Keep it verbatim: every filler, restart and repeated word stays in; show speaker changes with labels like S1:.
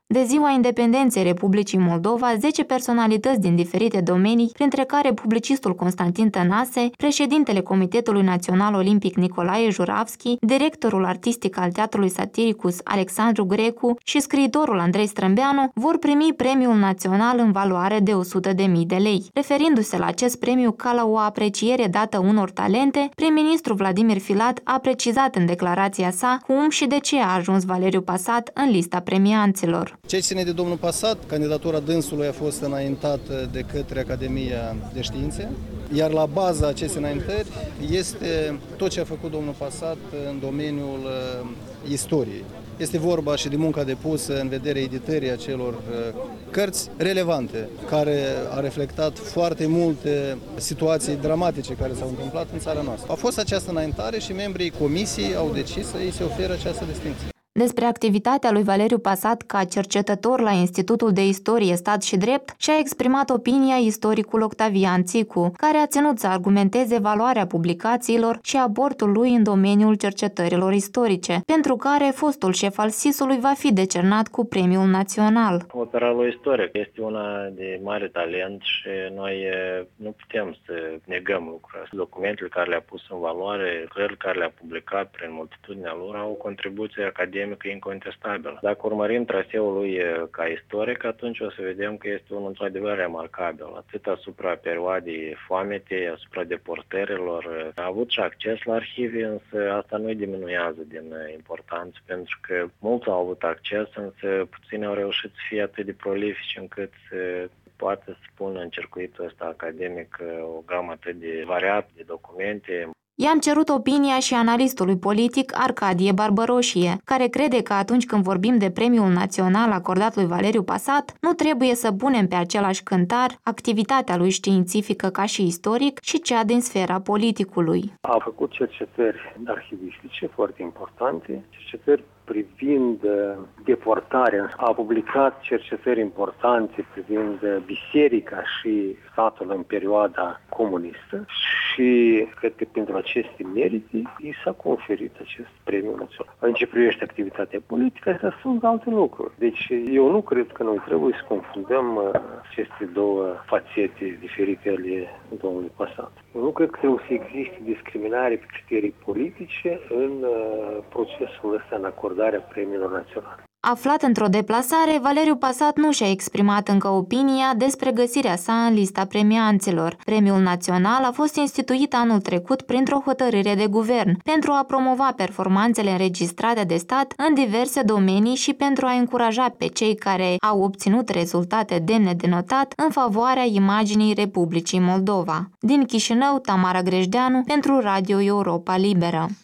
S1: De ziua independenței Republicii Moldova, zece personalități din diferite domenii, printre care publicistul Constantin Tănase, președintele Comitetului Național Olimpic Nicolae Juravski, directorul artistic al Teatrului Satiricus Alexandru Grecu și scriitorul Andrei Strâmbeanu, vor primi premiul național în valoare de o sută de mii de lei. Referindu-se la acest premiu ca la o apreciere dată unor talente, prim-ministru Vladimir Filat a precizat în declarația sa cum și de ce a ajuns Valeriu Pasat în lista premianților.
S2: Ce ține de domnul Pasat, candidatura dânsului a fost înaintată de către Academia de Științe, iar la baza acestei înaintări este tot ce a făcut domnul Pasat în domeniul istoriei. Este vorba și de munca depusă în vederea editării acelor cărți relevante, care a reflectat foarte multe situații dramatice care s-au întâmplat în țara noastră. A fost această înaintare și membrii comisiei au decis să îi se ofere această distinție.
S1: Despre activitatea lui Valeriu Pasat ca cercetător la Institutul de Istorie, Stat și Drept și-a exprimat opinia istoricul Octavian Țicu, care a ținut să argumenteze valoarea publicațiilor și aportul lui în domeniul cercetărilor istorice, pentru care fostul șef al S I S-ului va fi decernat cu premiul național.
S3: Opera lui istoric este una de mare talent și noi nu putem să negăm lucrurile. Documentele care le-a pus în valoare, lucrările care le-a publicat prin multitudinea lor au o contribuție academică incontestabilă. Dacă urmărim traseul lui ca istoric, atunci o să vedem că este unul într-adevăr remarcabil, atât asupra perioadei foametei, asupra deportărilor. A avut și acces la arhive, însă asta nu îi diminuează din importanță, pentru că mulți au avut acces, însă puțini au reușit să fie atât de prolifici încât să poate să pună în circuitul ăsta academic o gamă atât de variată de documente.
S1: I-am cerut opinia și analistului politic Arcadie Barbăroșie, care crede că atunci când vorbim de premiul național acordat lui Valeriu Pasat, nu trebuie să punem pe același cântar activitatea lui științifică ca și istoric și cea din sfera politicului.
S4: A făcut cercetări arhivistice foarte importante, cercetări privind deportarea, a publicat cercetări importante privind biserica și statul în perioada comunistă și cred că pentru aceste merite i s-a conferit acest premiu național. În ce privește activitatea politică, astea sunt alte lucruri. Deci eu nu cred că noi trebuie să confundăm aceste două fațete diferite ale domnului Pasat. Eu nu cred că trebuie să existe discriminare pe criterii politice în procesul ăsta în acordarea premiilor naționale.
S1: Aflat într-o deplasare, Valeriu Pasat nu și-a exprimat încă opinia despre găsirea sa în lista premianților. Premiul național a fost instituit anul trecut printr-o hotărâre de guvern, pentru a promova performanțele înregistrate de stat în diverse domenii și pentru a încuraja pe cei care au obținut rezultate demne de notat în favoarea imaginii Republicii Moldova. Din Chișinău, Tamara Grejdeanu, pentru Radio Europa Liberă.